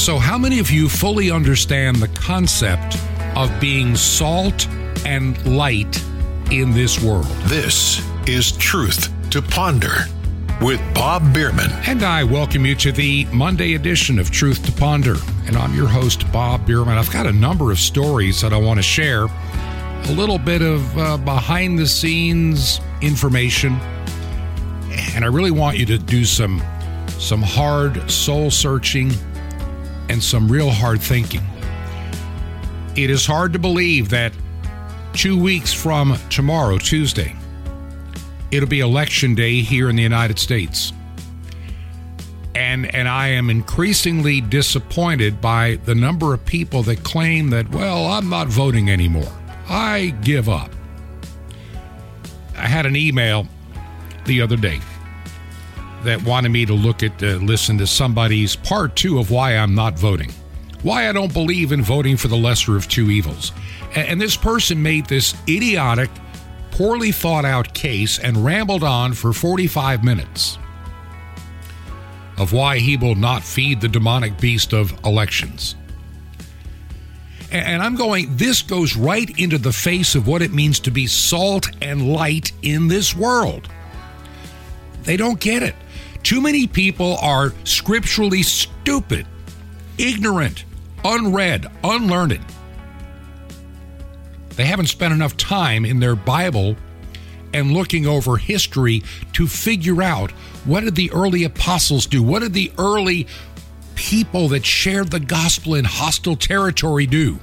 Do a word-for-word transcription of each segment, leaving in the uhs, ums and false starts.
So how many of you fully understand the concept of being salt and light in this world? This is Truth to Ponder with Bob Bierman. And I welcome you to the Monday edition of Truth to Ponder. And I'm your host, Bob Bierman. I've got a number of stories that I want to share. A little bit of uh, behind-the-scenes information. And I really want you to do some, some hard soul-searching and some real hard thinking. It is hard to believe that two weeks from tomorrow, Tuesday, it'll be election day here in the United States. And and I am increasingly disappointed by the number of people that claim that, well, I'm not voting anymore. I give up. I had an email the other day that wanted me to look at, uh, listen to somebody's part two of why I'm not voting. Why I don't believe in voting for the lesser of two evils. And, and this person made this idiotic, poorly thought out case and rambled on for forty-five minutes of why he will not feed the demonic beast of elections. And, and I'm going, this goes right into the face of what it means to be salt and light in this world. They don't get it. Too many people are scripturally stupid, ignorant, unread, unlearned. They haven't spent enough time in their Bible and looking over history to figure out, what did the early apostles do? What did the early people that shared the gospel in hostile territory do?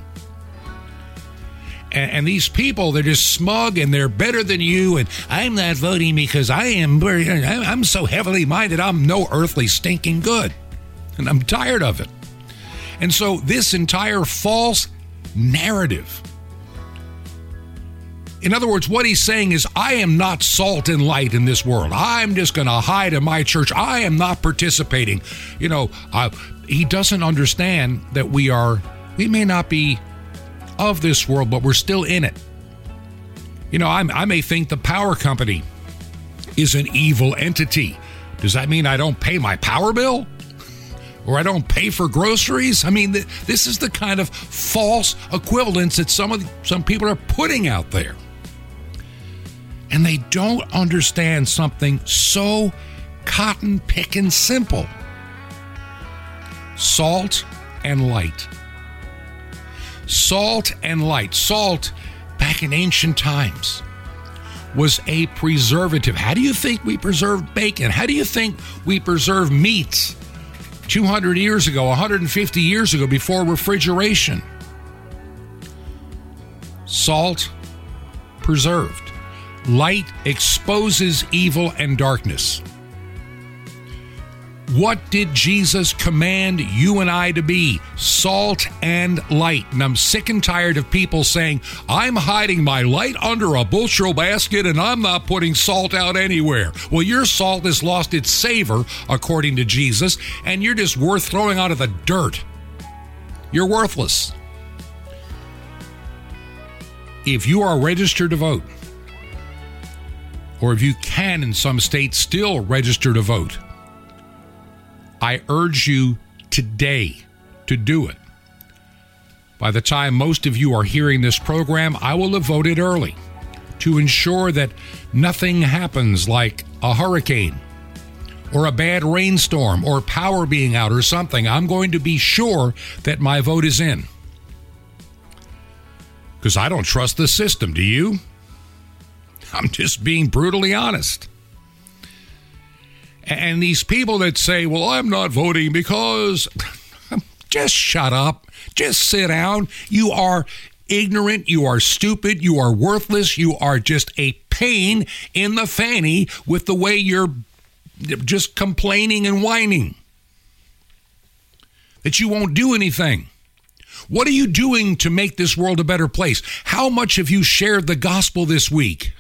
And, and these people, they're just smug and they're better than you. And I'm not voting because I am, I'm so heavily minded. I'm no earthly stinking good. And I'm tired of it. And so this entire false narrative, in other words, what he's saying is, I am not salt and light in this world. I'm just going to hide in my church. I am not participating. You know, uh, he doesn't understand that we are, we may not be of this world, but we're still in it. You know, I'm, I may think the power company is an evil entity. Does that mean I don't pay my power bill? Or I don't pay for groceries? I mean, th- this is the kind of false equivalence that some of the, some people are putting out there. And they don't understand something so cotton-picking simple. Salt and light. Salt and light. Salt, back in ancient times, was a preservative. How do you think we preserved bacon? How do you think we preserved meats two hundred years ago, one hundred fifty years ago, before refrigeration? Salt, preserved. Light exposes evil and darkness. What did Jesus command you and I to be? Salt and light. And I'm sick and tired of people saying, I'm hiding my light under a bushel basket and I'm not putting salt out anywhere. Well, your salt has lost its savor, according to Jesus, and you're just worth throwing out of the dirt. You're worthless. If you are registered to vote, or if you can in some states still register to vote, I urge you today to do it. By the time most of you are hearing this program, I will have voted early to ensure that nothing happens like a hurricane or a bad rainstorm or power being out or something. I'm going to be sure that my vote is in. Because I don't trust the system, do you? I'm just being brutally honest. And these people that say, well, I'm not voting because, just shut up. Just sit down. You are ignorant. You are stupid. You are worthless. You are just a pain in the fanny with the way you're just complaining and whining. That you won't do anything. What are you doing to make this world a better place? How much have you shared the gospel this week?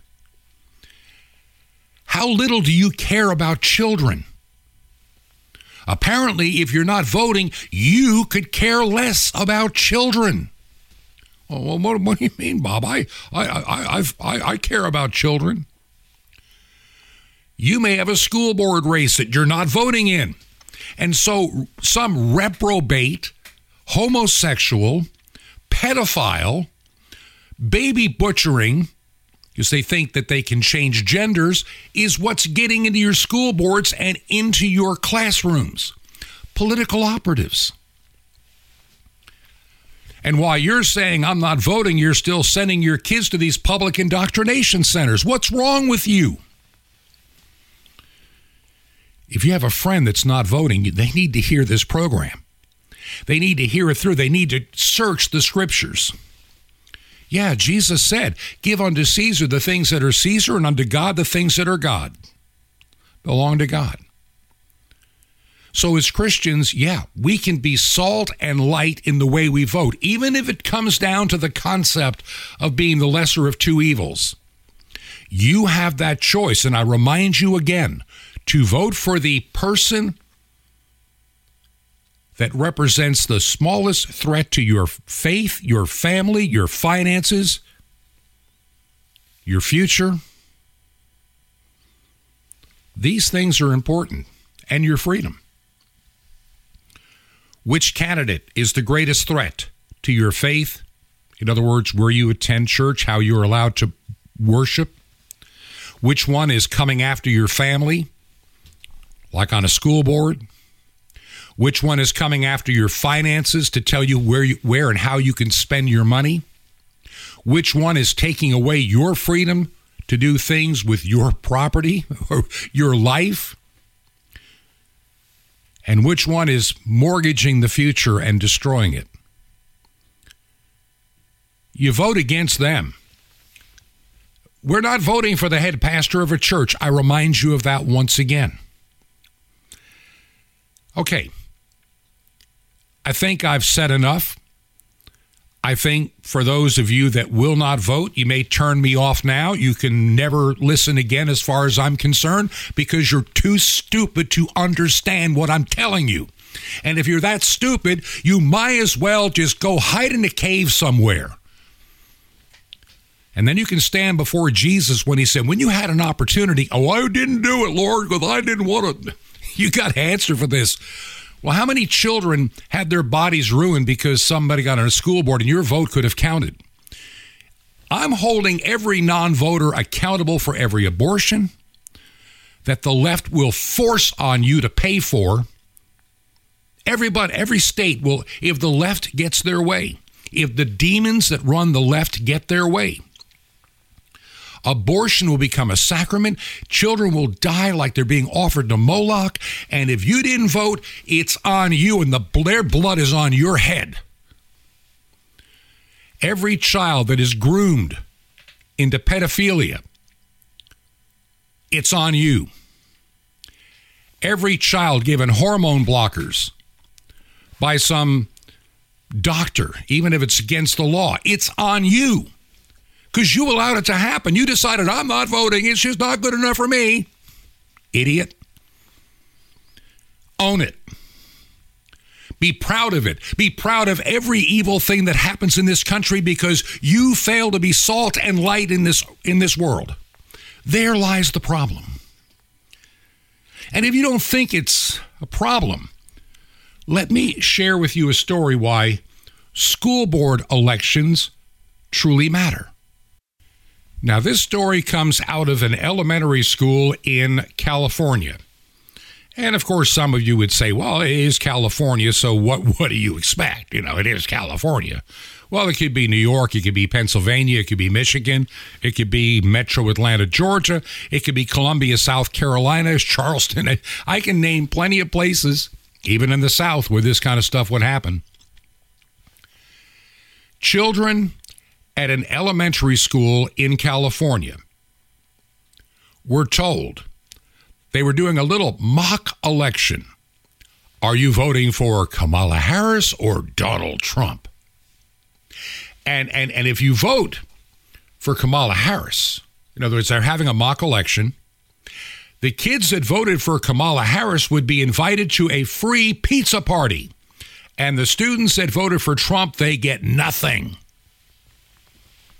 How little do you care about children? Apparently, if you're not voting, you could care less about children. Oh, well, what, what do you mean, Bob? I, I, I, I've, I, I care about children. You may have a school board race that you're not voting in. And so some reprobate, homosexual, pedophile, baby butchering, because they think that they can change genders, is what's getting into your school boards and into your classrooms. Political operatives. And while you're saying, I'm not voting, you're still sending your kids to these public indoctrination centers. What's wrong with you? If you have a friend that's not voting, they need to hear this program. They need to hear it through. They need to search the scriptures. Yeah, Jesus said, give unto Caesar the things that are Caesar, and unto God the things that are God. Belong to God. So as Christians, yeah, we can be salt and light in the way we vote, even if it comes down to the concept of being the lesser of two evils. You have that choice, and I remind you again, to vote for the person that represents the smallest threat to your faith, your family, your finances, your future. These things are important, and your freedom. Which candidate is the greatest threat to your faith? In other words, where you attend church, how you're allowed to worship? Which one is coming after your family, like on a school board? Which one is coming after your finances to tell you where you, where and how you can spend your money? Which one is taking away your freedom to do things with your property or your life? And which one is mortgaging the future and destroying it? You vote against them. We're not voting for the head pastor of a church. I remind you of that once again. Okay. I think I've said enough. I think for those of you that will not vote, you may turn me off now. You can never listen again as far as I'm concerned because you're too stupid to understand what I'm telling you. And if you're that stupid, you might as well just go hide in a cave somewhere. And then you can stand before Jesus when he said, when you had an opportunity, oh, I didn't do it, Lord, because I didn't want to. You got to answer for this. Well, how many children had their bodies ruined because somebody got on a school board and your vote could have counted? I'm holding every non-voter accountable for every abortion that the left will force on you to pay for. Everybody, every state will, if the left gets their way, if the demons that run the left get their way, abortion will become a sacrament. Children will die like they're being offered to Moloch. And if you didn't vote, it's on you, and the, their blood is on your head. Every child that is groomed into pedophilia, it's on you. Every child given hormone blockers by some doctor, even if it's against the law, it's on you. Because you allowed it to happen. You decided, I'm not voting. It's just not good enough for me. Idiot. Own it. Be proud of it. Be proud of every evil thing that happens in this country because you fail to be salt and light in this, in this world. There lies the problem. And if you don't think it's a problem, let me share with you a story why school board elections truly matter. Now, this story comes out of an elementary school in California. And, of course, some of you would say, well, it is California, so what, what do you expect? You know, it is California. Well, it could be New York, it could be Pennsylvania, it could be Michigan, it could be Metro Atlanta, Georgia, it could be Columbia, South Carolina, Charleston. I can name plenty of places, even in the South, where this kind of stuff would happen. Children at an elementary school in California were told they were doing a little mock election. Are you voting for Kamala Harris or Donald Trump? And, and, and if you vote for Kamala Harris, in other words, they're having a mock election, the kids that voted for Kamala Harris would be invited to a free pizza party. And the students that voted for Trump, they get nothing.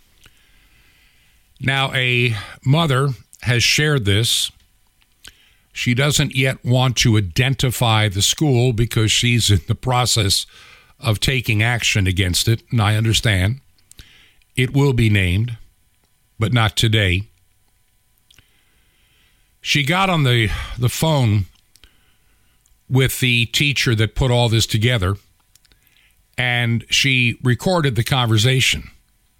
Now, a mother has shared this. She doesn't yet want to identify the school because she's in the process of taking action against it, and I understand. It will be named, but not today. She got on the, the phone with the teacher that put all this together, and she recorded the conversation.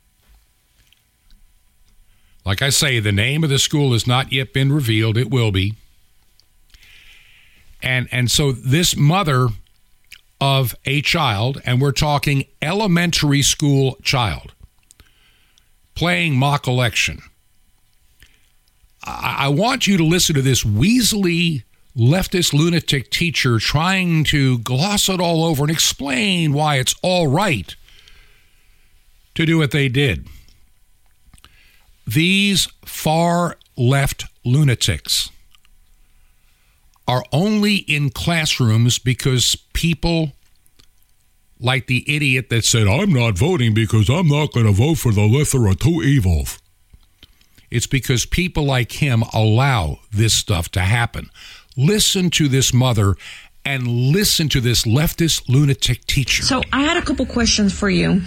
Like I say, the name of the school has not yet been revealed. It will be. And and so this mother of a child, and we're talking elementary school child, playing mock election. I, I want you to listen to this weaselly leftist lunatic teacher trying to gloss it all over and explain why it's all right to do what they did. These far left lunatics are only in classrooms because people like the idiot that said, I'm not voting because I'm not going to vote for the lesser of two evils. It's because people like him allow this stuff to happen. Listen to this mother and listen to this leftist lunatic teacher. So I had a couple questions for you.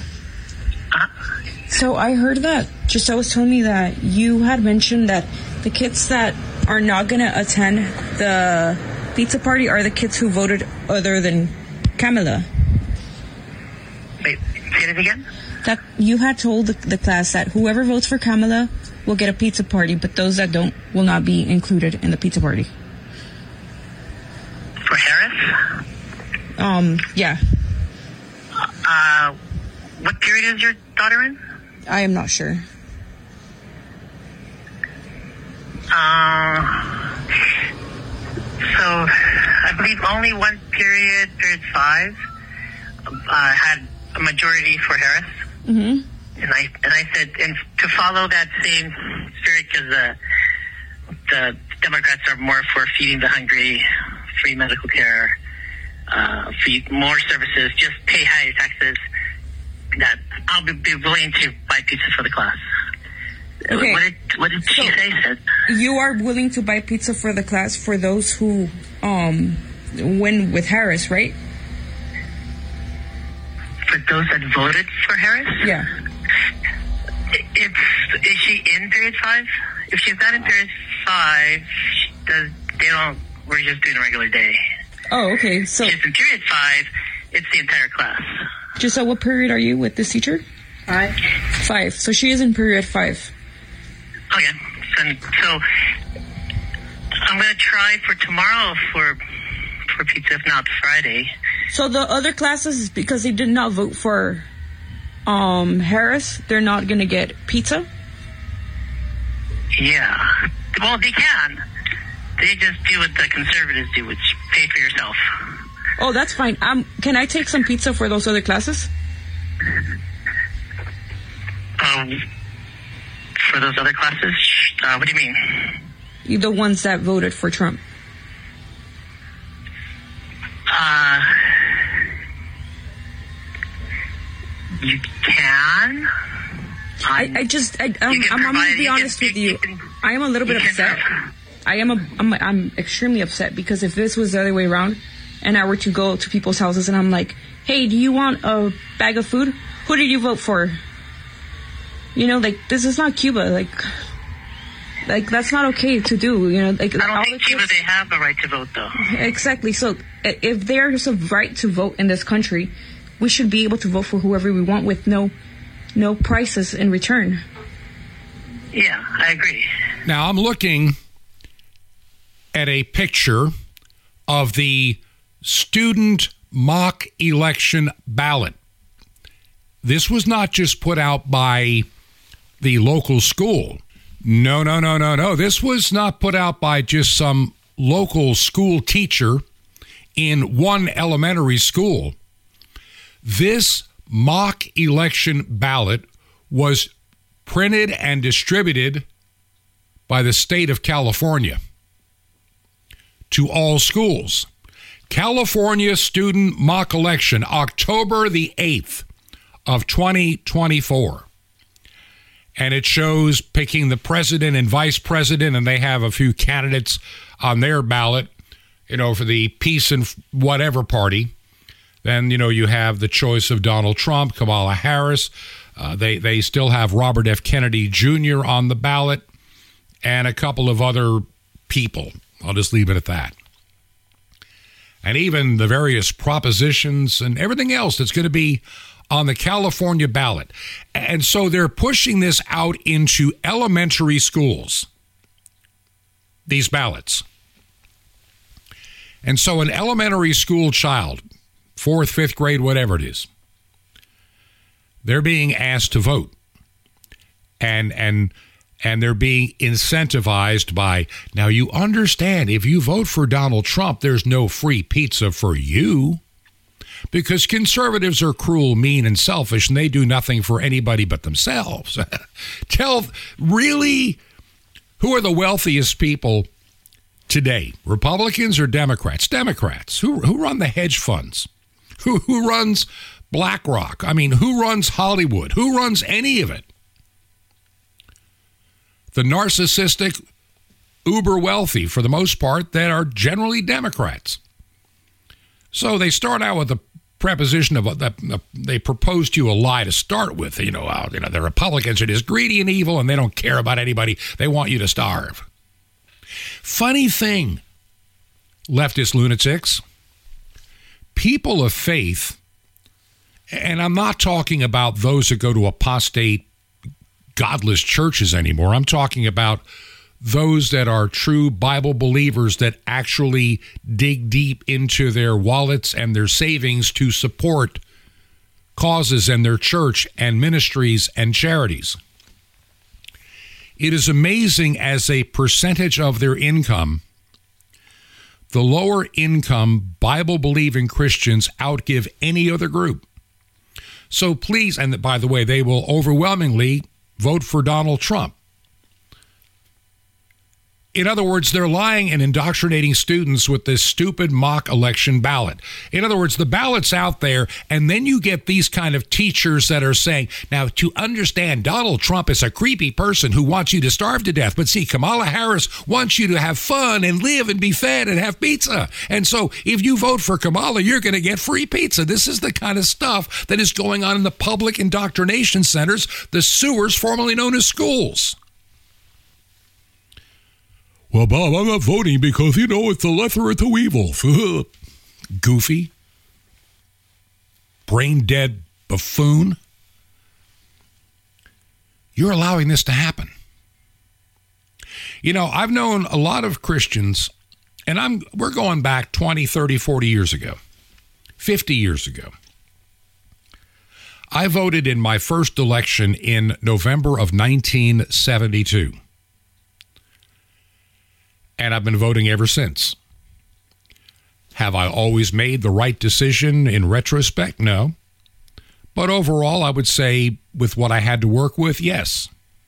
So I heard that Giselle was telling me that you had mentioned that the kids that are not going to attend the pizza party are the kids who voted other than Kamala. Wait, say it again? That you had told the, the class that whoever votes for Kamala will get a pizza party, but those that don't will not be included in the pizza party. For Harris? Um, yeah. Uh, what period is your daughter in? I am not sure. Uh, so, I believe only one period, period five, uh, had a majority for Harris. Mm-hmm. And I and I said, and to follow that same spirit, because the the Democrats are more for feeding the hungry, free medical care, uh, feed more services, just pay higher taxes. That I'll be, be willing to buy pizza for the class. Okay. What did what did she so, say? Said you are willing to buy pizza for the class for those who um win with Harris, right? For those that voted for Harris? Yeah. It's is she in period five? If she's not in period five, she does they don't. We're just doing a regular day. Oh, okay. So if she's in period five, it's the entire class. Giselle, what period are you with this teacher? Five. Five. So she is in period five. Okay. So, so I'm going to try for tomorrow for for pizza, if not Friday. So the other classes, because they did not vote for um, Harris, they're not going to get pizza? Yeah. Well, they can. They just do what the conservatives do, which pay for yourself. Oh, that's fine. Um, can I take some pizza for those other classes? Um, for those other classes? Uh, what do you mean? The ones that voted for Trump. Uh, you can. I, I just, I, um, I'm, I'm going to be honest with you. I am a little bit upset. I am a, I'm, I'm extremely upset because if this was the other way around and I were to go to people's houses and I'm like, hey, do you want a bag of food? Who did you vote for? You know, like, this is not Cuba. Like, like that's not okay to do. You know, like, I don't all think the Cuba, kids, they have the right to vote, though. Exactly. So if there's a right to vote in this country, we should be able to vote for whoever we want with no, no prices in return. Yeah, I agree. Now, I'm looking at a picture of the student mock election ballot. This was not just put out by the local school. No, no, no, no, no. This was not put out by just some local school teacher in one elementary school. This mock election ballot was printed and distributed by the state of California to all schools. California student mock election, October the eighth of twenty twenty-four. and it shows picking the president and vice president, and they have a few candidates on their ballot, you know, for the peace and whatever party. Then, you know, you have the choice of Donald Trump, Kamala Harris. Uh, they, they still have Robert F. Kennedy Junior on the ballot and a couple of other people. I'll just leave it at that. And even the various propositions and everything else that's going to be on the California ballot. And so they're pushing this out into elementary schools, these ballots. And so an elementary school child, fourth, fifth grade, whatever it is, they're being asked to vote. And and and they're being incentivized by, now you understand, if you vote for Donald Trump, there's no free pizza for you. Because conservatives are cruel, mean, and selfish, and they do nothing for anybody but themselves. Tell, really, who are the wealthiest people today? Republicans or Democrats? Democrats. Who who run the hedge funds? Who who runs BlackRock? I mean, who runs Hollywood? Who runs any of it? The narcissistic, uber wealthy, for the most part, that are generally Democrats. So they start out with the preposition of that uh, they propose to you a lie to start with. You know, uh, you know, the Republicans are just greedy and evil, and they don't care about anybody. They want you to starve. Funny thing, leftist lunatics, people of faith, and I'm not talking about those that go to apostate, godless churches anymore. I'm talking about those that are true Bible believers that actually dig deep into their wallets and their savings to support causes in their church and ministries and charities. It is amazing, as a percentage of their income, the lower income Bible-believing Christians outgive any other group. So please, and by the way, they will overwhelmingly vote for Donald Trump. In other words, they're lying and indoctrinating students with this stupid mock election ballot. In other words, the ballot's out there, and then you get these kind of teachers that are saying, now, to understand, Donald Trump is a creepy person who wants you to starve to death. But see, Kamala Harris wants you to have fun and live and be fed and have pizza. And so if you vote for Kamala, you're going to get free pizza. This is the kind of stuff that is going on in the public indoctrination centers, the sewers formerly known as schools. Well, Bob, I'm not voting because, you know, it's the lesser of two evils. Goofy. Brain-dead buffoon. You're allowing this to happen. You know, I've known a lot of Christians, and I'm we're going back twenty, thirty, forty years ago, fifty years ago. I voted in my first election in November of nineteen seventy-two. And I've been voting ever since. Have I always made the right decision in retrospect? No. But overall, I would say with what I had to work with, yes.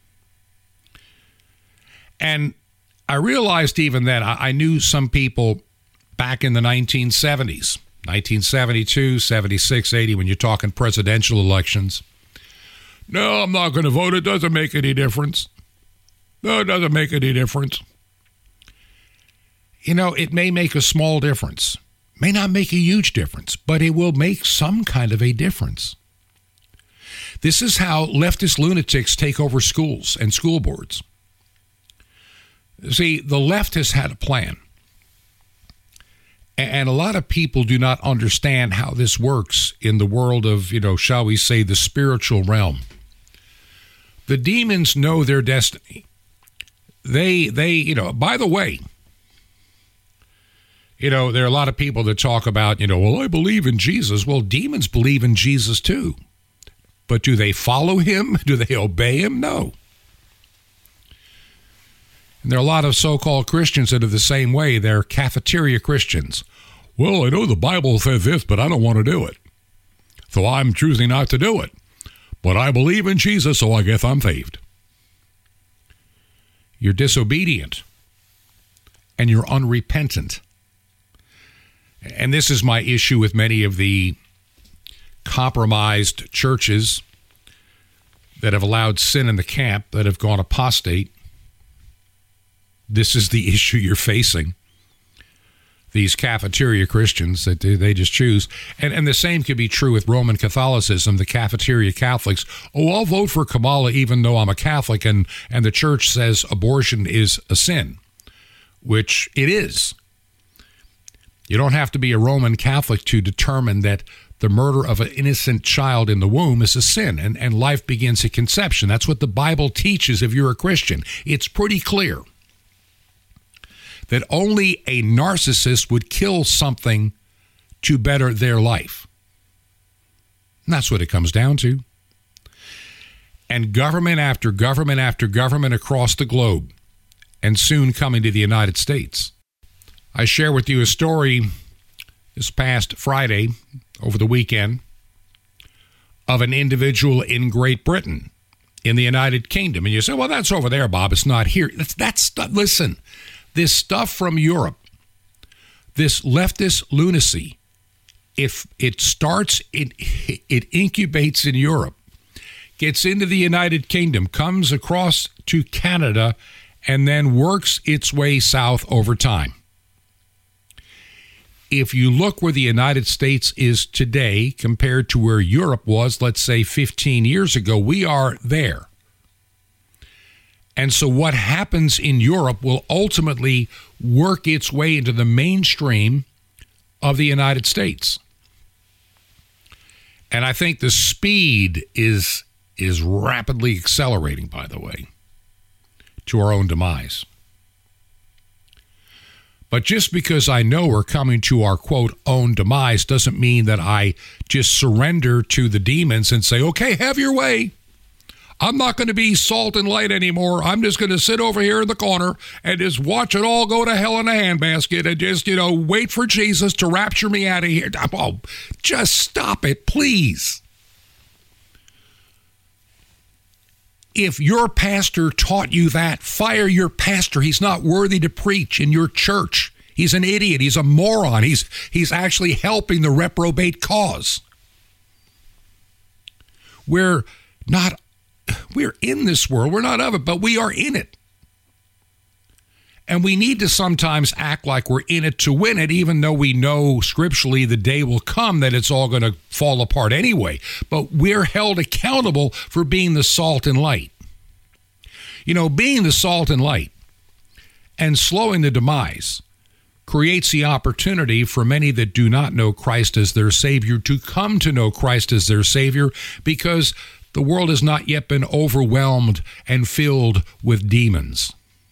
And I realized even then, I knew some people back in the nineteen seventies, nineteen seventy-two, seventy-six, eighty, when you're talking presidential elections. No, I'm not going to vote. It doesn't make any difference. No, it doesn't make any difference. You know, it may make a small difference, may not make a huge difference, but it will make some kind of a difference. This is how leftist lunatics take over schools and school boards. See, the left has had a plan, and a lot of people do not understand how this works in the world of, you know, shall we say, the spiritual realm. The demons know their destiny. They, they, you know, by the way, you know, there are a lot of people that talk about, you know, well, I believe in Jesus. Well, demons believe in Jesus too. But do they follow him? Do they obey him? No. And there are a lot of so-called Christians that are the same way. They're cafeteria Christians. Well, I know the Bible says this, but I don't want to do it. So I'm choosing not to do it. But I believe in Jesus, so I guess I'm saved. You're disobedient. And you're unrepentant. And this is my issue with many of the compromised churches. that have allowed sin in the camp, that have gone apostate. This is the issue you're facing. These cafeteria Christians that they just choose. And, and the same could be true with Roman Catholicism, the cafeteria Catholics. Oh, I'll vote for Kamala even though I'm a Catholic, and, and the church says abortion is a sin, which it is. You don't have to be a Roman Catholic to determine that the murder of an innocent child in the womb is a sin, and, and life begins at conception. That's what the Bible teaches if you're a Christian. It's pretty clear that only a narcissist would kill something to better their life. And that's what it comes down to. And government after government after government across the globe, and soon coming to the United States. I share with you a story this past Friday, over the weekend, of an individual in Great Britain, in the United Kingdom. And you say, well, that's over there, Bob. It's not here. That's, that's listen, this stuff from Europe, this leftist lunacy, if it starts, it, it incubates in Europe, gets into the United Kingdom, comes across to Canada, and then works its way south over time. If you look where the United States is today compared to where Europe was, let's say fifteen years ago, we are there. And so what happens in Europe will ultimately work its way into the mainstream of the United States. And I think the speed is, is rapidly accelerating, by the way, to our own demise. But just because I know we're coming to our, quote, own demise doesn't mean that I just surrender to the demons and say, okay, have your way. I'm not going to be salt and light anymore. I'm just going to sit over here in the corner and just watch it all go to hell in a handbasket and just, you know, wait for Jesus to rapture me out of here. Oh, just stop it, please. If your pastor taught you that, fire your pastor. He's not worthy to preach in your church. He's an idiot. He's a moron. He's, he's actually helping the reprobate cause. We're not, we're in this world. We're not of it, but we are in it. And we need to sometimes act like we're in it to win it, even though we know scripturally the day will come that it's all going to fall apart anyway. But we're held accountable for being the salt and light. You know, being the salt and light and slowing the demise creates the opportunity for many that do not know Christ as their Savior to come to know Christ as their Savior, because the world has not yet been overwhelmed and filled with demons.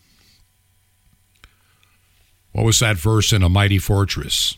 What was that verse in A Mighty Fortress?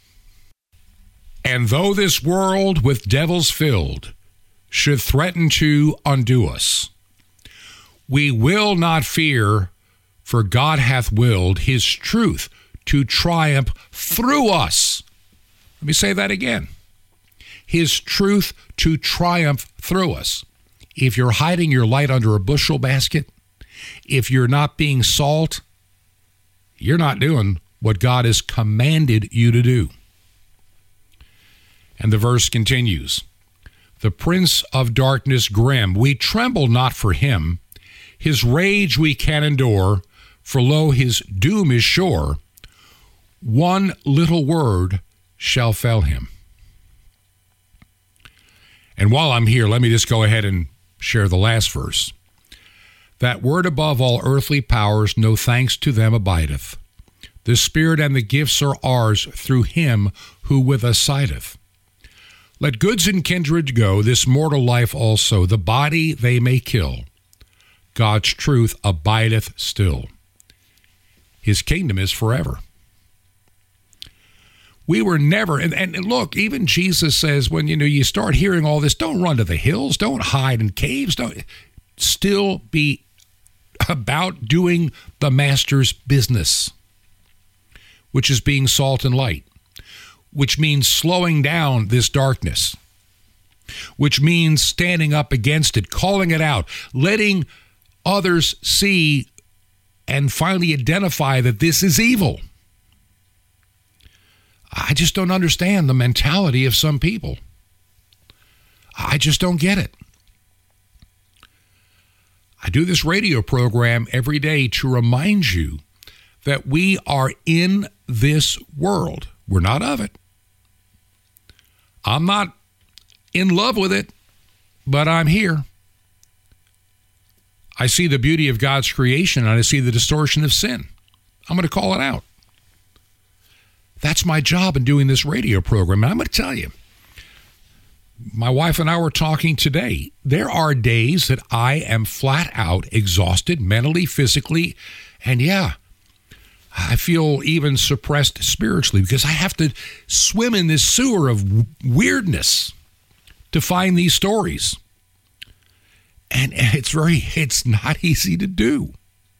And though this world with devils filled should threaten to undo us, we will not fear, for God hath willed his truth to triumph through us. Let me say that again. His truth to triumph through us. If you're hiding your light under a bushel basket, if you're not being salt, you're not doing what God has commanded you to do. And the verse continues. The prince of darkness grim, we tremble not for him. His rage we can endure, for lo, his doom is sure. One little word shall fell him. And while I'm here, let me just go ahead and share the last verse. That word above all earthly powers, no thanks to them abideth. The Spirit and the gifts are ours through him who with us sideth. Let goods and kindred go, this mortal life also. The body they may kill. God's truth abideth still. His kingdom is forever. We were never, and, and look, even Jesus says when, you know, you start hearing all this, don't run to the hills, don't hide in caves, don't, still be about doing the master's business, which is being salt and light, which means slowing down this darkness, which means standing up against it, calling it out, letting others see and finally identify that this is evil. I just don't understand the mentality of some people. I just don't get it. I do this radio program every day to remind you that we are in this world. We're not of it. I'm not in love with it, but I'm here. I see the beauty of God's creation, and I see the distortion of sin. I'm going to call it out. That's my job in doing this radio program. And I'm going to tell you, my wife and I were talking today. There are days that I am flat out exhausted, mentally, physically, and yeah, I feel even suppressed spiritually because I have to swim in this sewer of weirdness to find these stories. And it's very, it's not easy to do.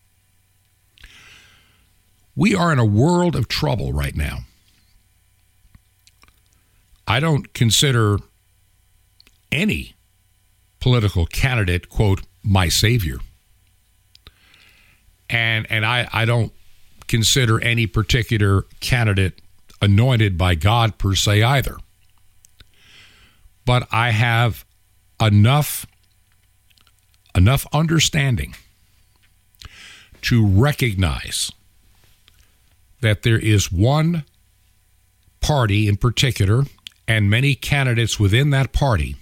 We are in a world of trouble right now. I don't consider any political candidate, quote, my savior. And and I, I don't consider any particular candidate anointed by God per se either. But I have enough, enough understanding to recognize that there is one party in particular and many candidates within that party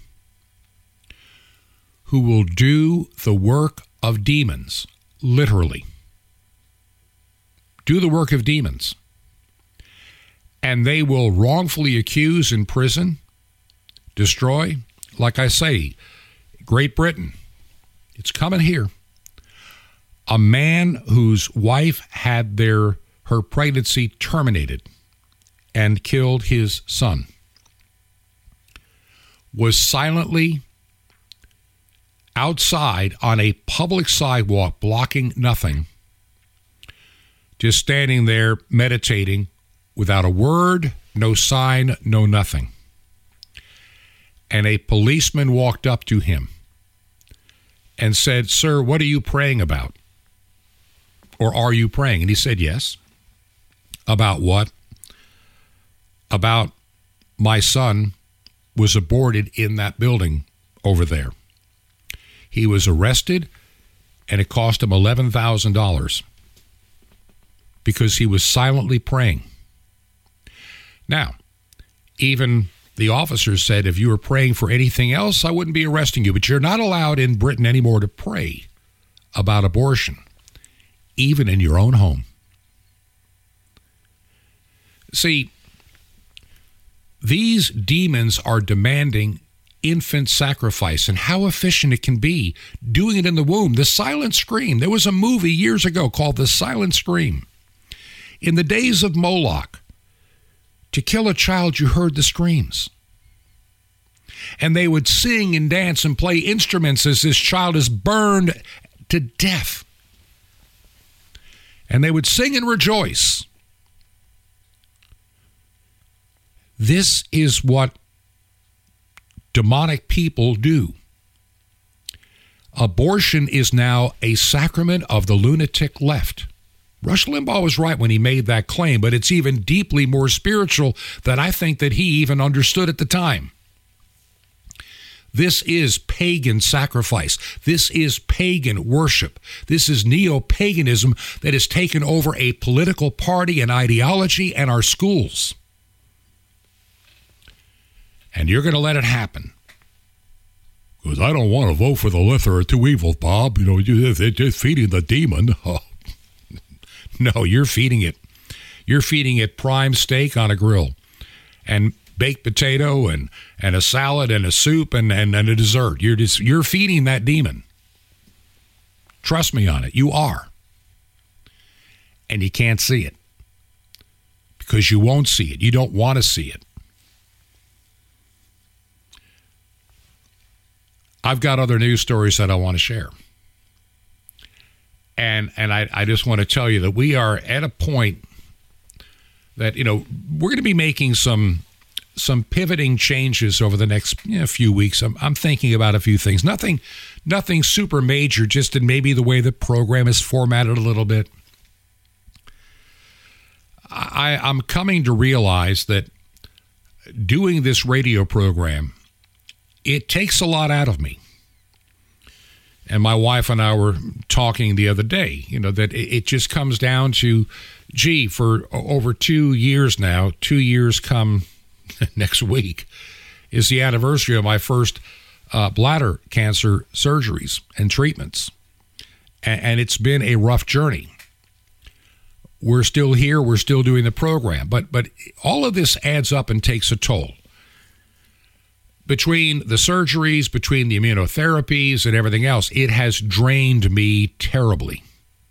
who will do the work of demons, literally. Do the work of demons. And they will wrongfully accuse in prison, destroy. Like I say, Great Britain, it's coming here. A man whose wife had their her pregnancy terminated and killed his son was silently outside on a public sidewalk, blocking nothing, just standing there meditating without a word, no sign, no nothing. And a policeman walked up to him and said, "Sir, what are you praying about? Or are you praying?" And he said, "Yes." "About what?" "About my son was aborted in that building over there. He was arrested, and it cost him eleven thousand dollars because he was silently praying." Now, even the officers said, if you were praying for anything else, I wouldn't be arresting you. But you're not allowed in Britain anymore to pray about abortion, even in your own home. See, these demons are demanding infant sacrifice, and how efficient it can be doing it in the womb. The silent scream. There was a movie years ago called The Silent Scream. In the days of Moloch, to kill a child, you heard the screams. And they would sing and dance and play instruments as this child is burned to death. And they would sing and rejoice. This is what demonic people do. Abortion is now a sacrament of the lunatic left. Rush Limbaugh was right when he made that claim, but it's even deeply more spiritual than I think that he even understood at the time. This is pagan sacrifice. This is pagan worship. This is neo-paganism that has taken over a political party and ideology and our schools. And you're going to let it happen. Because I don't want to vote for the lesser of two evils, Bob. You know, they're just feeding the demon. Oh. No, you're feeding it. You're feeding it prime steak on a grill and baked potato and, and a salad and a soup and, and, and a dessert. You're just, you're feeding that demon. Trust me on it. You are. And you can't see it because you won't see it. You don't want to see it. I've got other news stories that I want to share. And and I, I just want to tell you that we are at a point that, you know, we're going to be making some some pivoting changes over the next you know, few weeks. I'm, I'm thinking about a few things. Nothing, nothing super major, just in maybe the way the program is formatted a little bit. I, I'm coming to realize that doing this radio program, it takes a lot out of me. And my wife and I were talking the other day, you know, that it just comes down to, gee, for over two years now, two years come next week, is the anniversary of my first uh, bladder cancer surgeries and treatments. And, and it's been a rough journey. We're still here. We're still doing the program. But, but all of this adds up and takes a toll. Between the surgeries, between the immunotherapies and everything else, it has drained me terribly.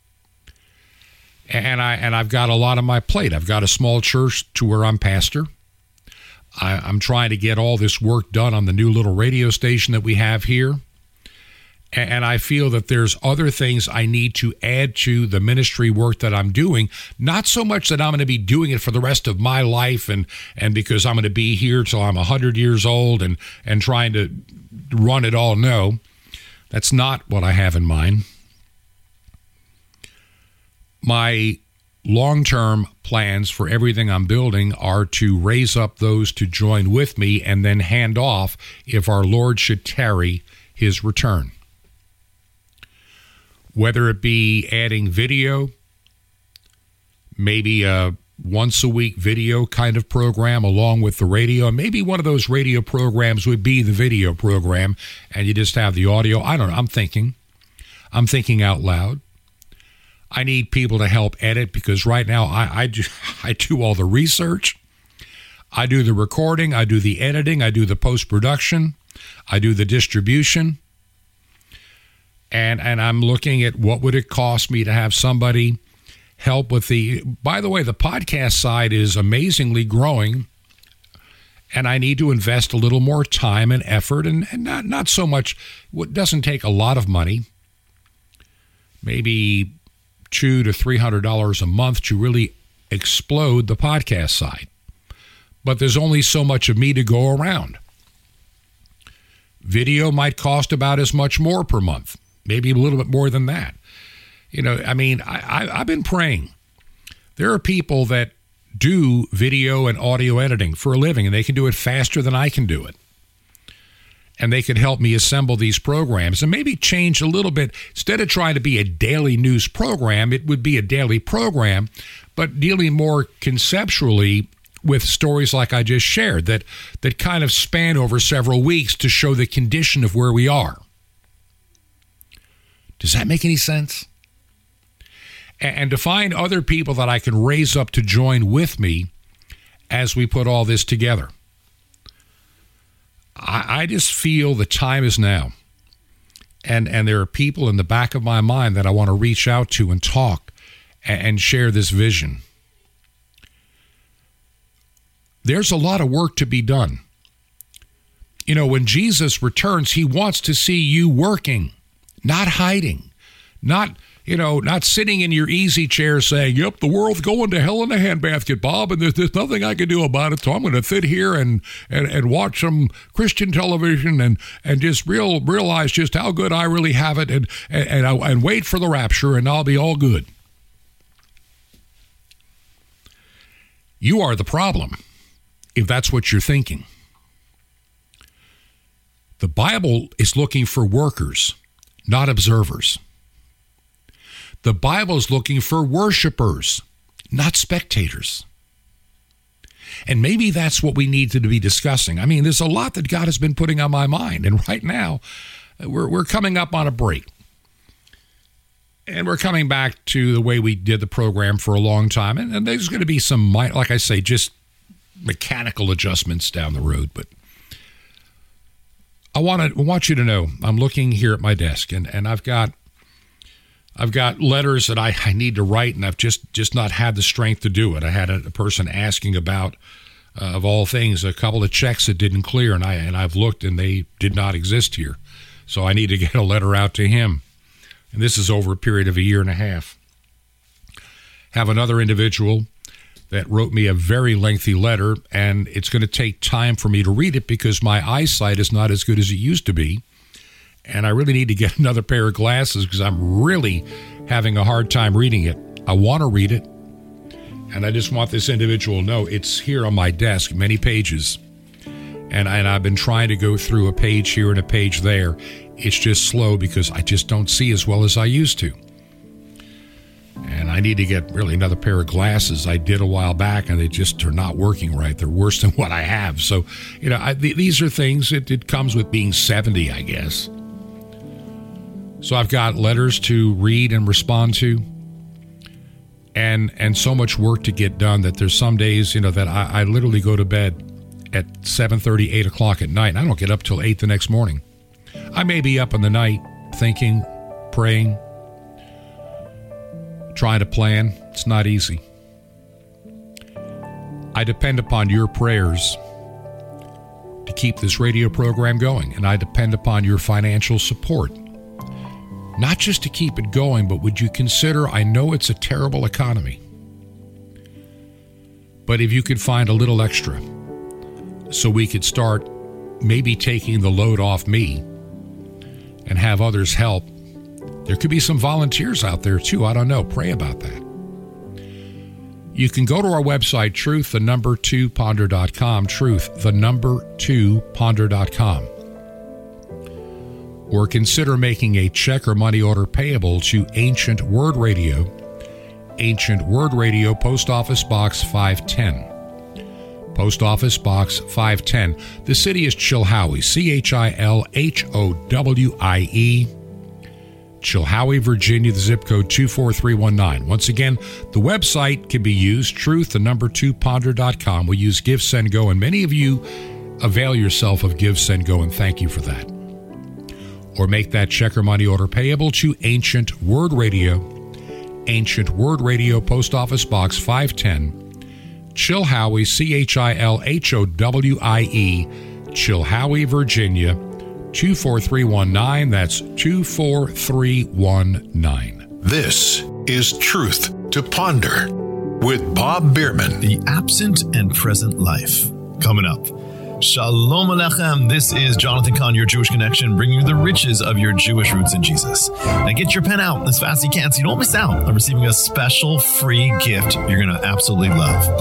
And, I, and I've got a lot on my plate. I've got a small church to where I'm pastor. I, I'm trying to get all this work done on the new little radio station that we have here. And I feel that there's other things I need to add to the ministry work that I'm doing. Not so much that I'm going to be doing it for the rest of my life and, and because I'm going to be here till I'm one hundred years old and, and trying to run it all. No, that's not what I have in mind. My long-term plans for everything I'm building are to raise up those to join with me and then hand off if our Lord should tarry his return. Whether it be adding video, maybe a once-a-week video kind of program along with the radio, and maybe one of those radio programs would be the video program, and you just have the audio. I don't know. I'm thinking. I'm thinking out loud. I need people to help edit because right now I, I, do, I do all the research. I do the recording. I do the editing. I do the post-production. I do the distribution. And and I'm looking at what would it cost me to have somebody help with the, by the way, the podcast side is amazingly growing, and I need to invest a little more time and effort, and, and not, not so much, it doesn't take a lot of money, maybe two to three hundred dollars a month to really explode the podcast side. But there's only so much of me to go around. Video might cost about as much more per month. Maybe a little bit more than that. You know, I mean, I, I, I've been praying. There are people that do video and audio editing for a living, and they can do it faster than I can do it. And they could help me assemble these programs and maybe change a little bit. Instead of trying to be a daily news program, it would be a daily program, but dealing more conceptually with stories like I just shared that, that kind of span over several weeks to show the condition of where we are. Does that make any sense? And to find other people that I can raise up to join with me as we put all this together. I, I just feel the time is now. And, and there are people in the back of my mind that I want to reach out to and talk and, and share this vision. There's a lot of work to be done. You know, when Jesus returns, he wants to see you working. Not hiding, not, you know, not sitting in your easy chair saying, yep, the world's going to hell in a handbasket, Bob, and there's, there's nothing I can do about it, so I'm going to sit here and, and, and watch some Christian television and, and just real realize just how good I really have it and, and, and, and wait for the rapture, and I'll be all good. You are the problem if that's what you're thinking. The Bible is looking for workers, not observers. The Bible is looking for worshipers, not spectators. And maybe that's what we need to be discussing. I mean, there's a lot that God has been putting on my mind. And right now, we're, we're coming up on a break. And we're coming back to the way we did the program for a long time. And, and there's going to be some, like I say, just mechanical adjustments down the road. But I want to I want you to know, I'm looking here at my desk, and, and I've got I've got letters that I, I need to write, and I've just, just not had the strength to do it. I had a, a person asking about, uh, of all things, a couple of checks that didn't clear, and I and I've looked, and they did not exist here. So I need to get a letter out to him. And this is over a period of a year and a half. Have another individual that wrote me a very lengthy letter, and it's going to take time for me to read it because my eyesight is not as good as it used to be. And I really need to get another pair of glasses because I'm really having a hard time reading it. I want to read it, and I just want this individual to know it's here on my desk, many pages. And, and I've been trying to go through a page here and a page there. It's just slow because I just don't see as well as I used to. And I need to get really another pair of glasses. I did a while back, and they just are not working right. They're worse than what I have. So, you know, I, th- these are things, it, it comes with being seventy, I guess. So I've got letters to read and respond to, and and so much work to get done that there's some days, you know, that I, I literally go to bed at seven thirty, eight o'clock at night. And I don't get up till eight the next morning. I may be up in the night thinking, praying, trying to plan. It's not easy. I depend upon your prayers to keep this radio program going, and I depend upon your financial support. Not just to keep it going, but would you consider, I know it's a terrible economy, but if you could find a little extra so we could start maybe taking the load off me and have others help. There could be some volunteers out there too. I don't know. Pray about that. You can go to our website, truth, the number two ponder dot com, truth, the number two ponder dot com. Or consider making a check or money order payable to Ancient Word Radio, Ancient Word Radio, Post Office Box five ten. Post Office Box five ten. The city is Chilhowie, C H I L H O W I E. Chilhowie, Virginia, the zip code two four three one nine. Once again, the website can be used, truth, the number two ponder dot com. We use Give, Send, Go, and many of you avail yourself of Give, Send, Go, and thank you for that. Or make that check or money order payable to Ancient Word Radio, Ancient Word Radio, Post Office Box five ten, Chilhowie, C H I L H O W I E, Chilhowie, Virginia, two four three one nine. That's two four three one nine. This is Truth to Ponder with Bob Bierman. The absent and present life. Coming up. Shalom Aleichem. This is Jonathan Cahn, your Jewish connection, bringing you the riches of your Jewish roots in Jesus. Now get your pen out as fast as you can so you don't miss out on receiving a special free gift you're going to absolutely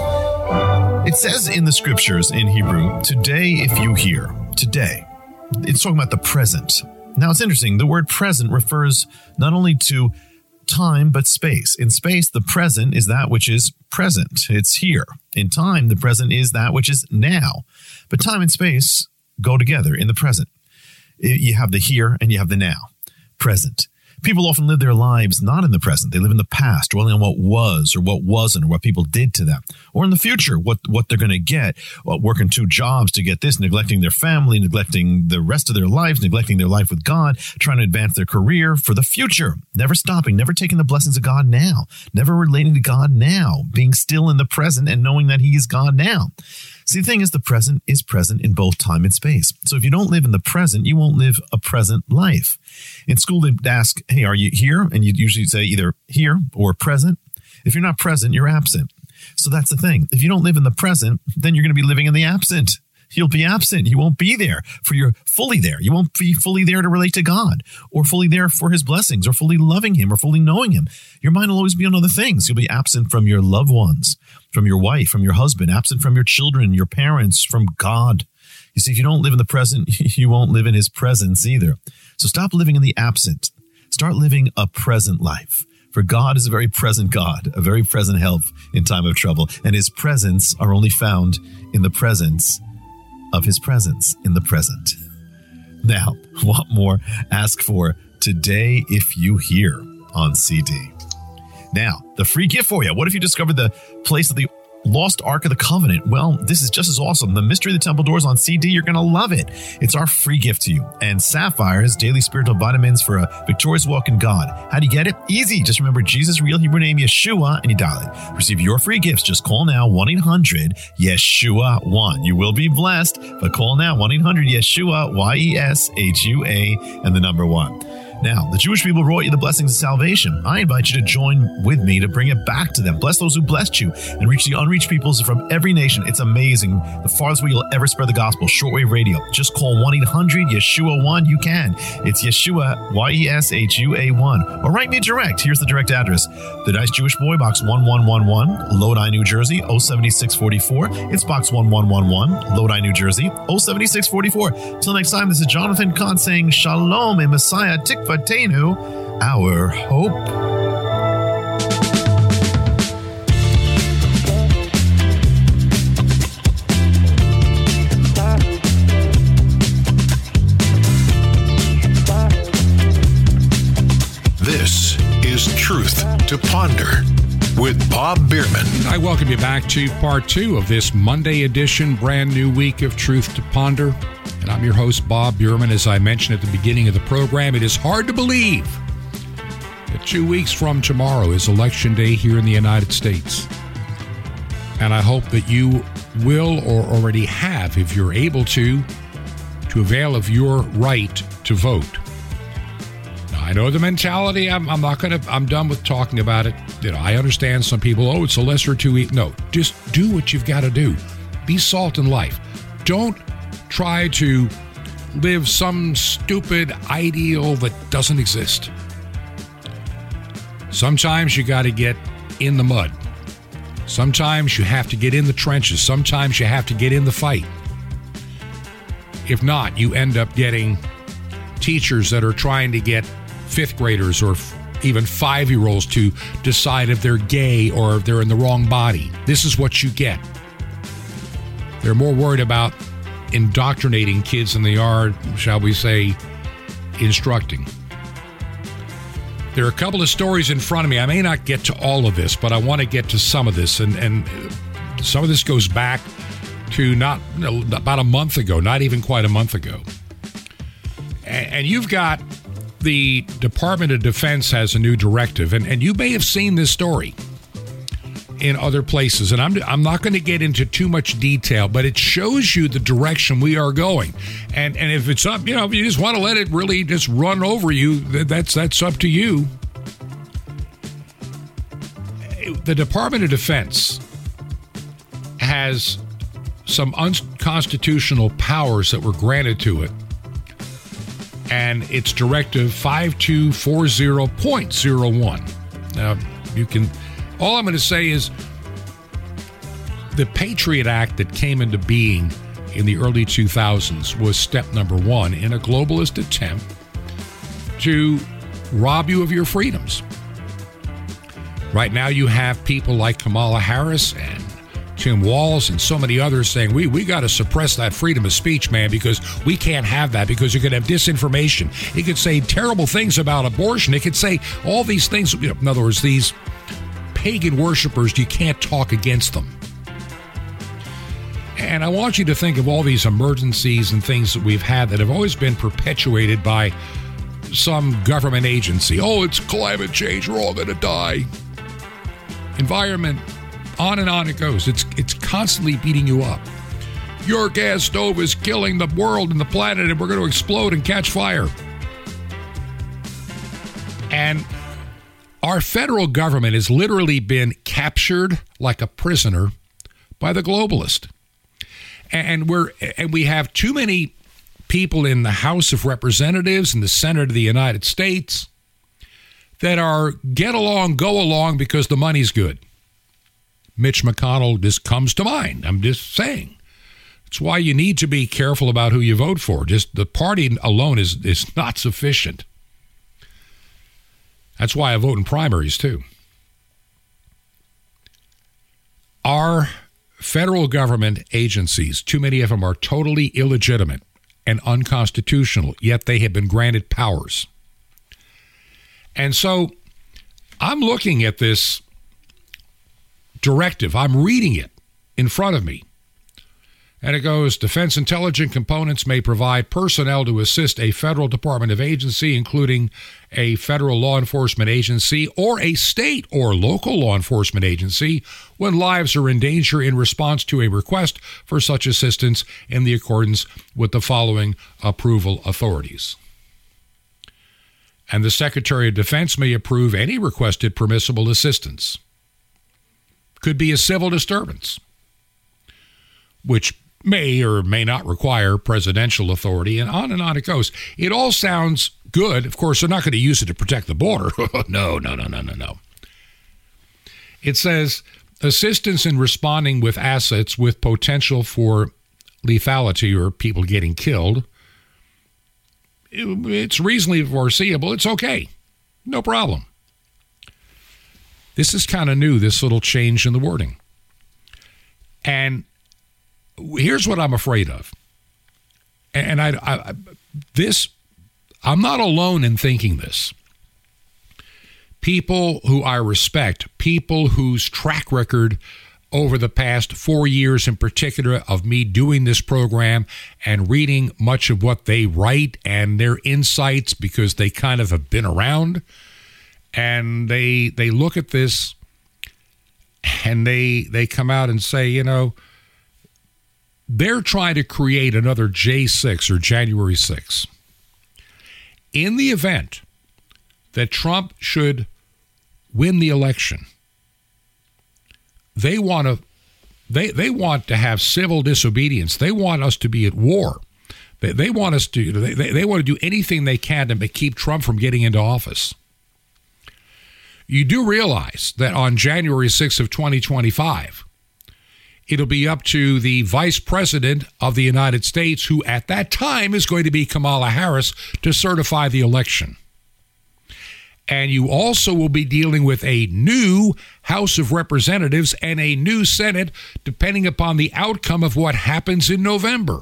love. It says in the scriptures in Hebrew, today if you hear, today. It's talking about the present. Now it's interesting. The word present refers not only to time, but space. In space, the present is that which is present. It's here. In time, the present is that which is now. But time and space go together in the present. You have the here and you have the now. Present. People often live their lives not in the present. They live in the past, dwelling on what was or what wasn't or what people did to them. Or in the future, what, what they're going to get, well, working two jobs to get this, neglecting their family, neglecting the rest of their lives, neglecting their life with God, trying to advance their career for the future, never stopping, never taking the blessings of God now, never relating to God now, being still in the present and knowing that He is God now. See, the thing is, the present is present in both time and space. So if you don't live in the present, you won't live a present life. In school, they'd ask, hey, are you here? And you'd usually say either here or present. If you're not present, you're absent. So that's the thing. If you don't live in the present, then you're going to be living in the absent. You'll be absent. You won't be there for your fully there. You won't be fully there to relate to God or fully there for His blessings or fully loving Him or fully knowing Him. Your mind will always be on other things. You'll be absent from your loved ones, from your wife, from your husband, absent from your children, your parents, from God. You see, if you don't live in the present, you won't live in His presence either. So stop living in the absent. Start living a present life. For God is a very present God, a very present help in time of trouble. And His presence are only found in the presence of His presence in the present. Now, what more? Ask for Today If You Hear on C D. Now, the free gift for you. What if you discovered the place of the lost Ark of the Covenant? Well, this is just as awesome. The Mystery of the Temple Doors on C D, you're going to love it. It's our free gift to you. And Sapphire is daily spiritual vitamins for a victorious walk in God. How do you get it? Easy. Just remember Jesus' real Hebrew name, Yeshua, and you dial it. Receive your free gifts. Just call now, one eight hundred Yeshua one. You will be blessed, but call now, one eight hundred Yeshua, Y E S H U A, and the number one. Now, the Jewish people brought you the blessings of salvation. I invite you to join with me to bring it back to them. Bless those who blessed you and reach the unreached peoples from every nation. It's amazing. The farthest way you'll ever spread the gospel, shortwave radio. Just call one eight hundred Yeshua one. You can. It's Yeshua, Y E S H U A one. Or write me direct. Here's the direct address. The Nice Jewish Boy, Box one one one one, Lodi, New Jersey, oh seven six four four. It's Box one one one one, Lodi, New Jersey, oh seven six four four. Till next time, this is Jonathan Kahn saying Shalom, a Messiah, Tikvatenu, our hope. This is Truth to Ponder with Bob Bierman. I welcome you back to part two of this Monday edition, brand new week of Truth to Ponder. And I'm your host, Bob Bierman. As I mentioned at the beginning of the program, it is hard to believe that two weeks from tomorrow is Election Day here in the United States. And I hope that you will, or already have, if you're able to, to avail of your right to vote. I know the mentality. I'm, I'm not going to, I'm done with talking about it. You know, I understand some people, oh, it's a lesser two eat. No, just do what you've got to do. Be salt in life. Don't try to live some stupid ideal that doesn't exist. Sometimes you got to get in the mud. Sometimes you have to get in the trenches. Sometimes you have to get in the fight. If not, you end up getting teachers that are trying to get fifth graders or even five-year-olds to decide if they're gay or if they're in the wrong body. This is what you get. They're more worried about indoctrinating kids than they are, shall we say, instructing. There are a couple of stories in front of me. I may not get to all of this, but I want to get to some of this. And, and some of this goes back to not you know, about a month ago, not even quite a month ago. And, and you've got the Department of Defense has a new directive, and, and you may have seen this story in other places, and I'm I'm not going to get into too much detail, but it shows you the direction we are going. And and if it's up, you know, if you just want to let it really just run over you, that's that's up to you. The Department of Defense has some unconstitutional powers that were granted to it. And it's Directive five two four zero point zero one. Now, you can, all I'm going to say is the Patriot Act that came into being in the early two thousands was step number one in a globalist attempt to rob you of your freedoms. Right now, you have people like Kamala Harris and Tim Walz and so many others saying, we we got to suppress that freedom of speech, man, because we can't have that, because you're going to have disinformation. It could say terrible things about abortion. It could say all these things. You know, in other words, these pagan worshipers, you can't talk against them. And I want you to think of all these emergencies and things that we've had that have always been perpetuated by some government agency. Oh, it's climate change. We're all going to die. Environment. On and on it goes. It's it's constantly beating you up. Your gas stove is killing the world and the planet, and we're going to explode and catch fire. And our federal government has literally been captured like a prisoner by the globalist. And we're and we have too many people in the House of Representatives and the Senate of the United States that are get along, go along because the money's good. Mitch McConnell just comes to mind. I'm just saying. It's why you need to be careful about who you vote for. Just the party alone is, is not sufficient. That's why I vote in primaries, too. Our federal government agencies, too many of them are totally illegitimate and unconstitutional, yet they have been granted powers. And so I'm looking at this directive. I'm reading it in front of me. And it goes, defense intelligence components may provide personnel to assist a federal department of agency, including a federal law enforcement agency or a state or local law enforcement agency, when lives are in danger in response to a request for such assistance in the accordance with the following approval authorities. and the Secretary of Defense may approve any requested permissible assistance. Could be a civil disturbance, which may or may not require presidential authority, and on and on it goes. It all sounds good. Of course, they're not going to use it to protect the border. no, no, no, no, no, no. It says assistance in responding with assets with potential for lethality or people getting killed. It's reasonably foreseeable. It's okay. No problem. This is kind of new, this little change in the wording. And here's what I'm afraid of. And I, I this, I'm not alone in thinking this. People who I respect, people whose track record over the past four years in particular of me doing this program and reading much of what they write and their insights, because they kind of have been around, and they they look at this and they they come out and say, you know, they're trying to create another J six or January sixth. In the event that Trump should win the election, they want to they they want to have civil disobedience. They want us to be at war. They, they want us to they, they want to do anything they can to keep Trump from getting into office. You do realize that on January sixth of twenty twenty-five, it'll be up to the Vice President of the United States, who at that time is going to be Kamala Harris, to certify the election. And you also will be dealing with a new House of Representatives and a new Senate, depending upon the outcome of what happens in November.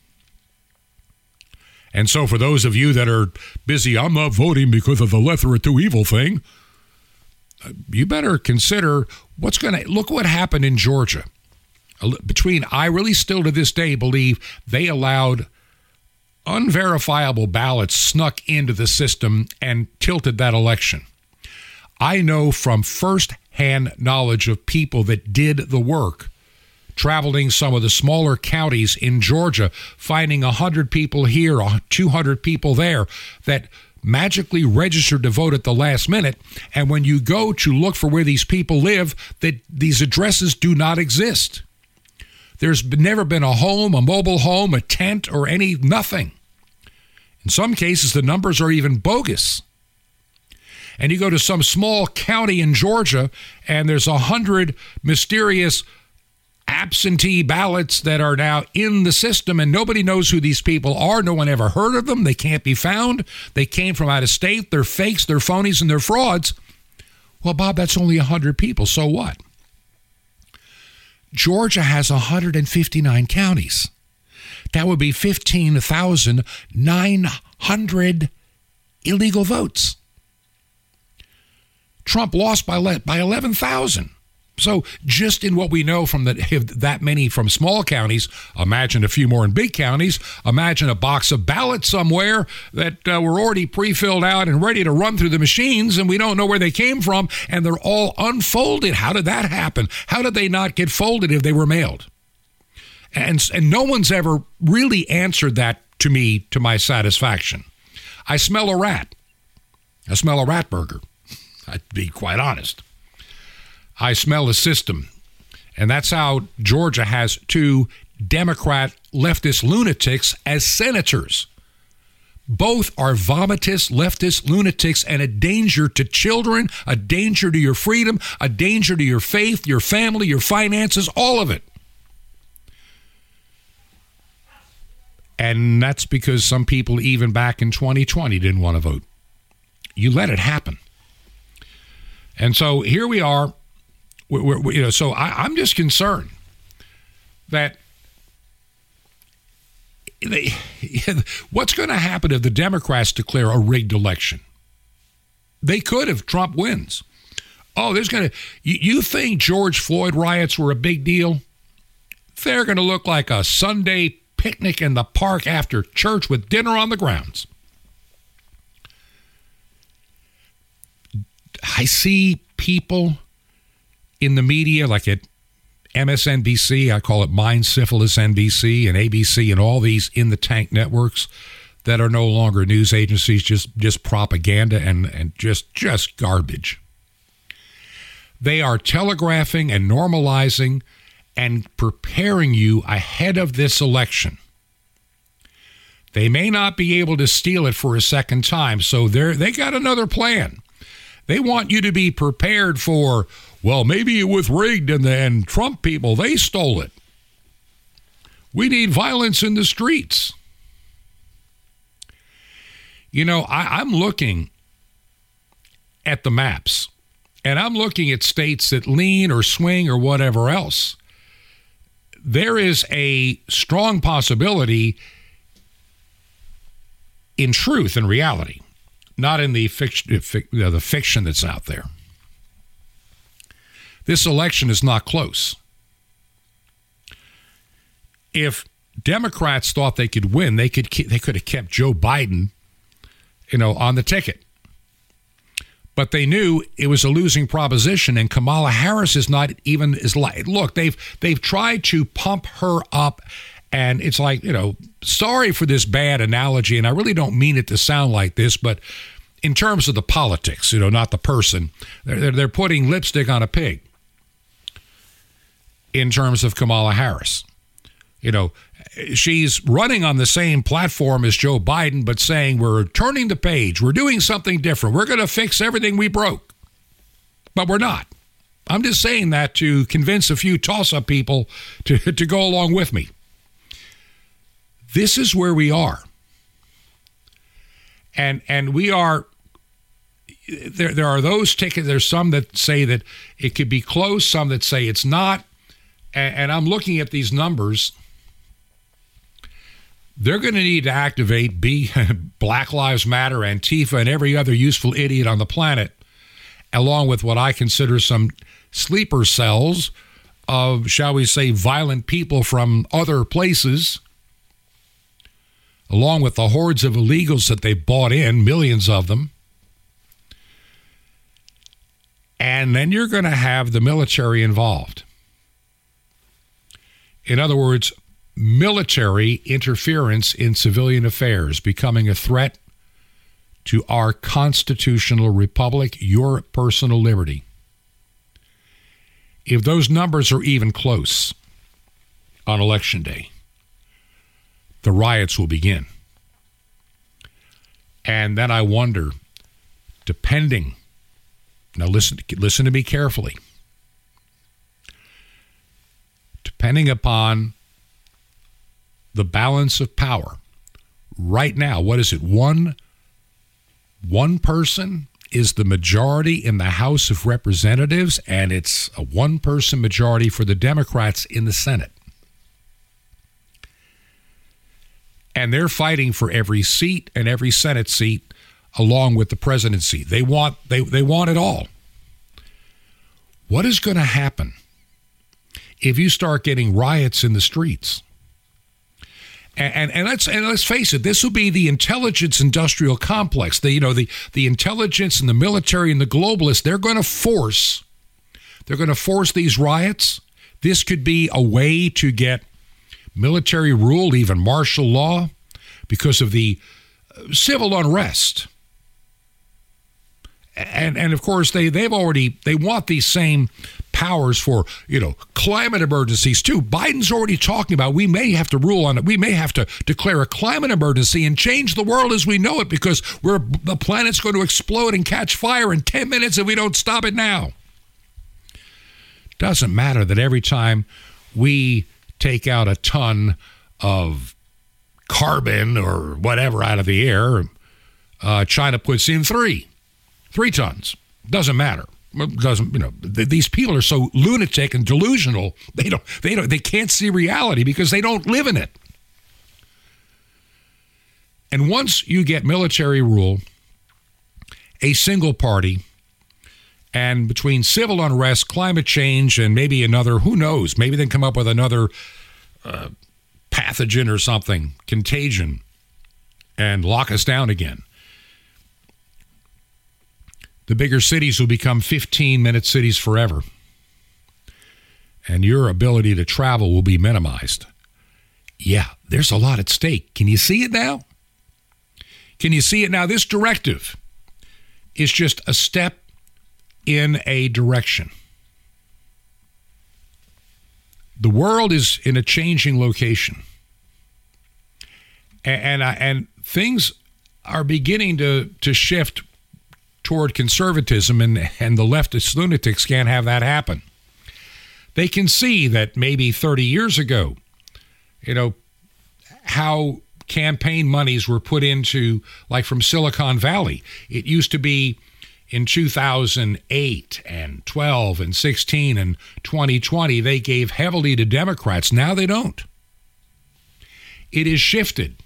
And so for those of you that are busy, I'm not voting because of the lesser of two evil thing, you better consider what's going to, look what happened in Georgia. Between, I really still to this day believe they allowed unverifiable ballots snuck into the system and tilted that election. I know from first-hand knowledge of people that did the work, traveling some of the smaller counties in Georgia, finding one hundred people here, two hundred people there, that magically registered to vote at the last minute. And when you go to look for where these people live, that these addresses do not exist. There's never been a home, a mobile home, a tent, or any, nothing. In some cases, the numbers are even bogus. And you go to some small county in Georgia, and there's a hundred mysterious absentee ballots that are now in the system, and nobody knows who these people are. No one ever heard of them. They can't be found. They came from out of state. They're fakes, they're phonies, and they're frauds. Well, Bob, that's only one hundred people. So what? Georgia has one hundred fifty-nine counties. That would be fifteen thousand nine hundred illegal votes. Trump lost by by eleven thousand. So just in what we know from the, that many from small counties, imagine a few more in big counties, imagine a box of ballots somewhere that uh, were already pre-filled out and ready to run through the machines, and we don't know where they came from, and they're all unfolded. How did that happen? How did they not get folded if they were mailed? And, and no one's ever really answered that to me to my satisfaction. I smell a rat. I smell a rat burger. I'd be quite honest. I smell a system. And that's how Georgia has two Democrat leftist lunatics as senators. Both are vomitous leftist lunatics and a danger to children, a danger to your freedom, a danger to your faith, your family, your finances, all of it. And that's because some people, even back in twenty twenty, didn't want to vote. You let it happen. And so here we are. We're, we're, you know, so I, I'm just concerned that they, what's going to happen if the Democrats declare a rigged election? They could if Trump wins. Oh, there's going to, you, you think George Floyd riots were a big deal? They're going to look like a Sunday picnic in the park after church with dinner on the grounds. I see people in the media, like at M S N B C, I call it Mind Syphilis N B C, and A B C, and all these in the tank networks, that are no longer news agencies, just, just propaganda and, and just, just garbage. They are telegraphing and normalizing and preparing you ahead of this election. They may not be able to steal it for a second time, so they're they got another plan. They want you to be prepared for, well, maybe it was rigged and the and Trump people, they stole it. We need violence in the streets. You know, I, I'm looking at the maps, and I'm looking at states that lean or swing or whatever else. There is a strong possibility in truth and reality, not in the fiction, the fiction that's out there. This election is not close. If Democrats thought they could win, they could they could have kept Joe Biden, you know, on the ticket. But they knew it was a losing proposition, and Kamala Harris is not even as like. Look, they've they've tried to pump her up. And it's like, you know, sorry for this bad analogy, and I really don't mean it to sound like this, but in terms of the politics, you know, not the person, they're, they're putting lipstick on a pig in terms of Kamala Harris. You know, she's running on the same platform as Joe Biden, but saying we're turning the page, we're doing something different, we're going to fix everything we broke. But we're not. I'm just saying that to convince a few toss-up people to, to go along with me. This is where we are. And and we are, there there are those tickets, there's some that say that it could be close, some that say it's not. And, and I'm looking at these numbers. They're going to need to activate B, Black Lives Matter, Antifa, and every other useful idiot on the planet, along with what I consider some sleeper cells of, shall we say, violent people from other places, along with the hordes of illegals that they've bought in, millions of them. And then you're going to have the military involved. In other words, military interference in civilian affairs becoming a threat to our constitutional republic, your personal liberty. If those numbers are even close on Election Day, the riots will begin. And then I wonder, depending, now listen, listen to me carefully, depending upon the balance of power, right now, what is it, one, one person is the majority in the House of Representatives, and it's a one-person majority for the Democrats in the Senate. And they're fighting for every seat and every Senate seat along with the presidency. They want they, they want it all. What is going to happen if you start getting riots in the streets? And, and and let's and let's face it, this will be the intelligence industrial complex. The you know the the intelligence and the military and the globalists, they're going to force they're going to force these riots. This could be a way to get military rule, even martial law, because of the civil unrest. And and of course they they've already they want these same powers for, you know, climate emergencies too. Biden's already talking about we may have to rule on it. We may have to declare a climate emergency and change the world as we know it because we're the planet's going to explode and catch fire in ten minutes if we don't stop it now. Doesn't matter that every time we take out a ton of carbon or whatever out of the air, uh, China puts in three, three tons. Doesn't matter. Doesn't you know? Th- these people are so lunatic and delusional. They don't. They don't. They can't see reality because they don't live in it. And once you get military rule, a single party, and between civil unrest, climate change, and maybe another, who knows, maybe they can come up with another uh, pathogen or something, contagion, and lock us down again. The bigger cities will become fifteen-minute cities forever. And your ability to travel will be minimized. Yeah, there's a lot at stake. Can you see it now? Can you see it now? This directive is just a step in a direction. The world is in a changing location. And, and, and things are beginning to, to shift toward conservatism, and, and the leftist lunatics can't have that happen. They can see that maybe thirty years ago, you know, how campaign monies were put into, like from Silicon Valley. It used to be in two thousand eight and twelve and sixteen and twenty twenty, they gave heavily to Democrats. Now they don't. It is shifted.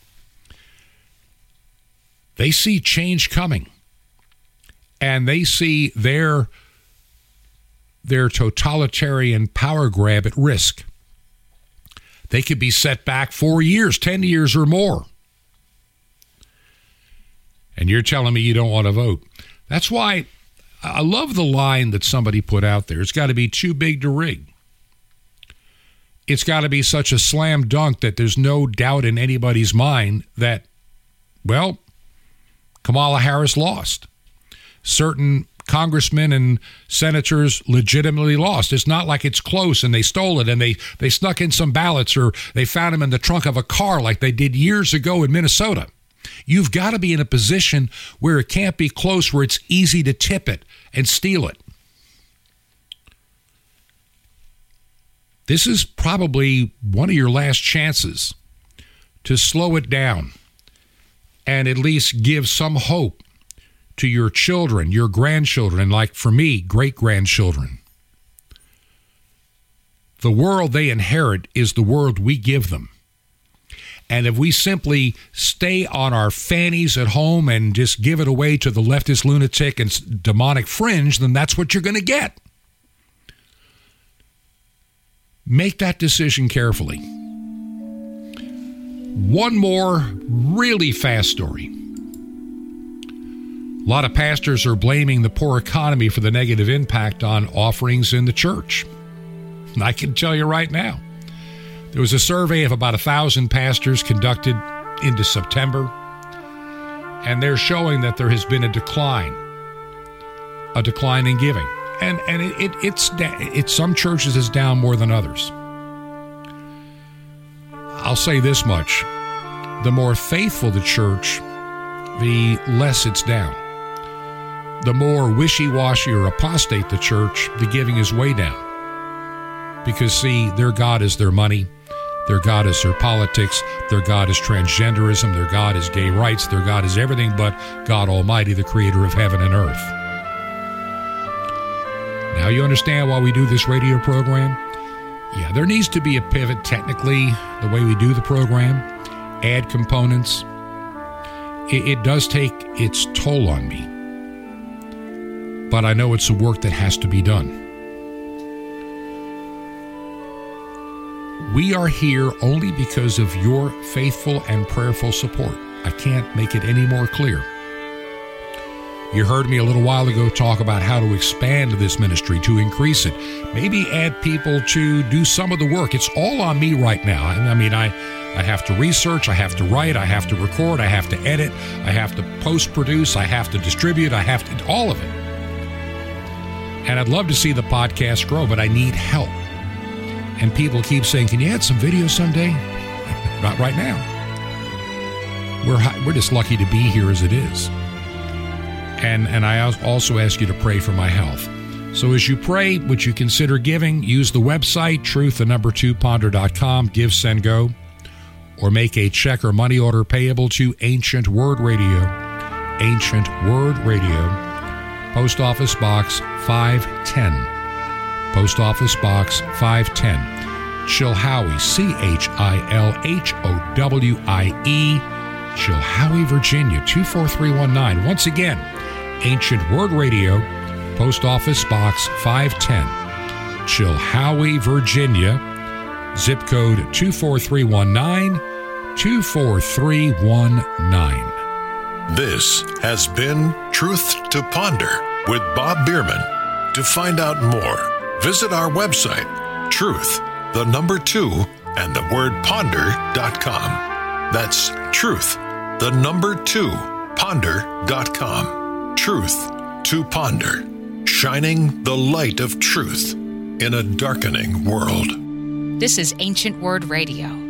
They see change coming, and they see their, their totalitarian power grab at risk. They could be set back four years, ten years or more. And you're telling me you don't want to vote. That's why I love the line that somebody put out there. It's got to be too big to rig. It's got to be such a slam dunk that there's no doubt in anybody's mind that, well, Kamala Harris lost. Certain congressmen and senators legitimately lost. It's not like it's close and they stole it and they, they snuck in some ballots or they found them in the trunk of a car like they did years ago in Minnesota. You've got to be in a position where it can't be close, where it's easy to tip it and steal it. This is probably one of your last chances to slow it down and at least give some hope to your children, your grandchildren, and like for me, great-grandchildren. The world they inherit is the world we give them. And if we simply stay on our fannies at home and just give it away to the leftist lunatic and demonic fringe, then that's what you're going to get. Make that decision carefully. One more really fast story. A lot of pastors are blaming the poor economy for the negative impact on offerings in the church. And I can tell you right now, there was a survey of about a thousand pastors conducted into September, and they're showing that there has been a decline, a decline in giving. And and it, it it's it's some churches is down more than others. I'll say this much. The more faithful the church, the less it's down. The more wishy-washy or apostate the church, the giving is way down. Because, see, their God is their money. Their God is their politics. Their God is transgenderism. Their God is gay rights. Their God is everything but God Almighty, the creator of heaven and earth. Now you understand why we do this radio program? Yeah, there needs to be a pivot technically, the way we do the program, add components. It, it does take its toll on me. But I know it's a work that has to be done. We are here only because of your faithful and prayerful support. I can't make it any more clear. You heard me a little while ago talk about how to expand this ministry, to increase it. Maybe add people to do some of the work. It's all on me right now. I mean, I, I have to research, I have to write, I have to record, I have to edit, I have to post-produce, I have to distribute, I have to, all of it. And I'd love to see the podcast grow, but I need help. And people keep saying, can you add some video someday? Not right now. We're we're just lucky to be here as it is. And and I also ask you to pray for my health. So as you pray, would you consider giving? Use the website, truth, the number two, ponder dot com, give, send, go, or make a check or money order payable to Ancient Word Radio. Ancient Word Radio. Post Office Box five ten. Post Office Box five ten. Chilhowie, C H I L H O W I E, Chilhowie, Virginia, two four three one nine. Once again, Ancient Word Radio, Post Office Box five ten, Chilhowie, Virginia, zip code two four three one nine, two four three one nine. This has been Truth to Ponder with Bob Bierman. To find out more, visit our website, truth, the number two, and the word ponder dot com. That's truth, the number two, ponder dot com. Truth to Ponder, shining the light of truth in a darkening world. This is Ancient Word Radio.